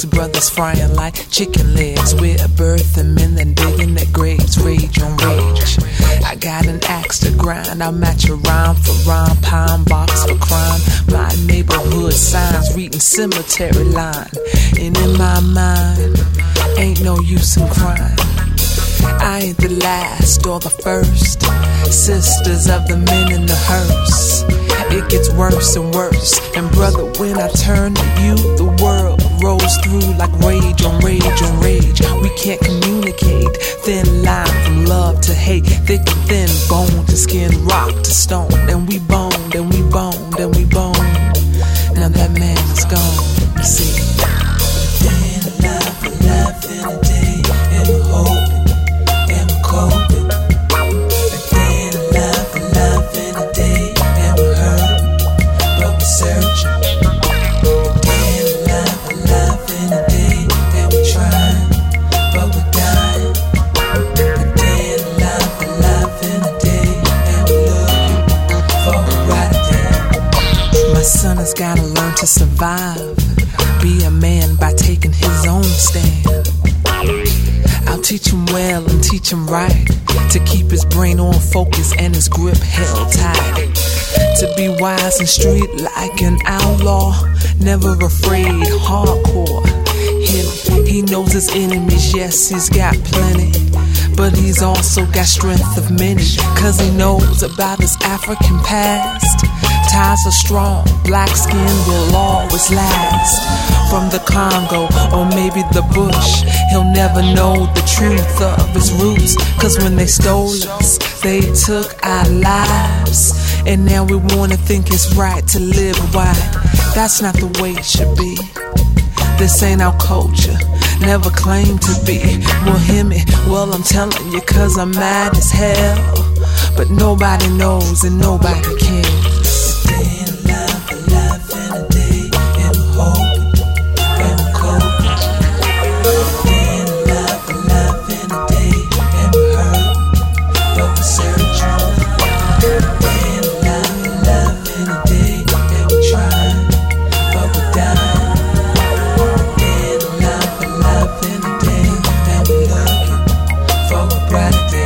legs, brothers frying like chicken legs. We're birthing men and digging their graves, rage on rage. I got an axe to grind, I'll match a rhyme for rhyme, pine box for crime. My neighborhood signs reading cemetery line, and in my mind, ain't no use in crying. I ain't the last or the first, sisters of the men in the hearse. It gets worse and worse, and brother, when I turn to you, the world rolls through like rage on rage on rage. We can't communicate, thin line from love to hate, thick and thin, bone to skin, rock to stone. And we boned, and we boned, and we boned. Now that man is gone, you see. Then love in a day, and we're hoping, and we're coping. Then love in a day, and we're hurting, but we're searching. Then love in a day, and we're trying, but we're dying. Then love in a day, and we're looking for a brighter day. My son has gotta learn to survive, be a man by taking his own stand. I'll teach him well and teach him right, to keep his brain on focus and his grip held tight. To be wise and street like an outlaw, never afraid, hardcore. He knows his enemies, yes, he's got plenty, but he's also got strength of many, cause he knows about his African past. Ties are strong, black skin will always last. From the Congo or maybe the bush, he'll never know the truth of his roots, cause when they stole us, they took our lives. And now we wanna think it's right to live white. That's not the way it should be. This ain't our culture, never claimed to be. Well, hear me, well I'm telling you, cause I'm mad as hell, but nobody knows and nobody cares. Then love in a day, and we're hoping, and we're coping. Then love in a day, and we're hurting, but we're searching. Then love in a day, and we're trying, but we're dying. Then love in a day, and we're looking for a brighter day.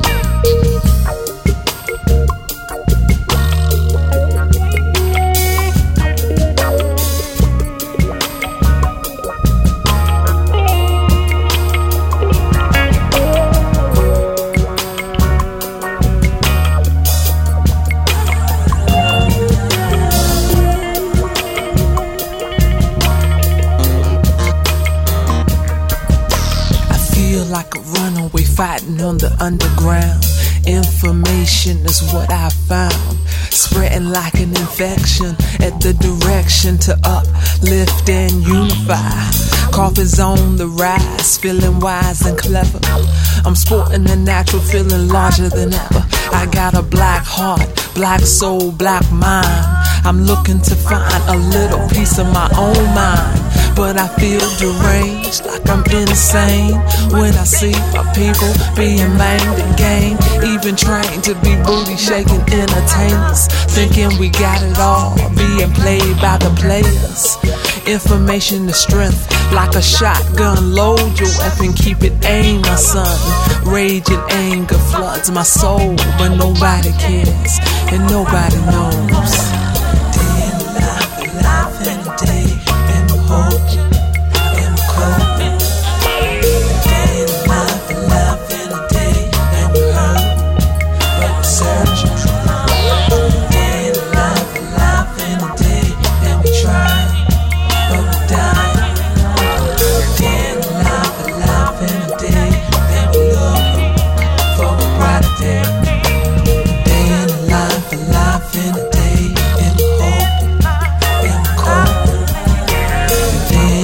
Like a runaway fighting on the underground. Information is what I found, spreading like an infection at the direction to uplift and unify. Coffee's on the rise, feeling wise and clever. I'm sporting a natural feeling larger than ever. I got a black heart, black soul, black mind. I'm looking to find a little piece of my own mind, but I feel deranged, like I'm insane when I see my people being maimed and gained, even trained to be booty shaking entertainers, thinking we got it all, being played by the players. Information is strength, like a shotgun. Load your weapon, keep it aimed, my son. Rage and anger floods my soul, but nobody cares and nobody knows. Then love in a day, and we're hoping, and we're coping. Then love in a day, and we're hurting, but we're searching. Then love in a day, and we're trying, but we're dying. Then love in a day, and we're looking for a brighter day. Then love in a day, and we're hoping, and we're coping. Then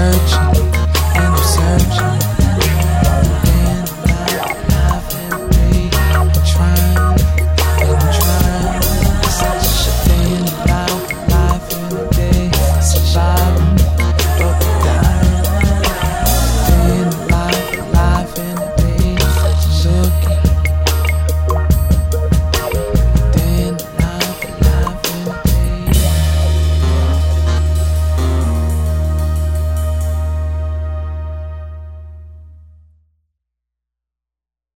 virgin.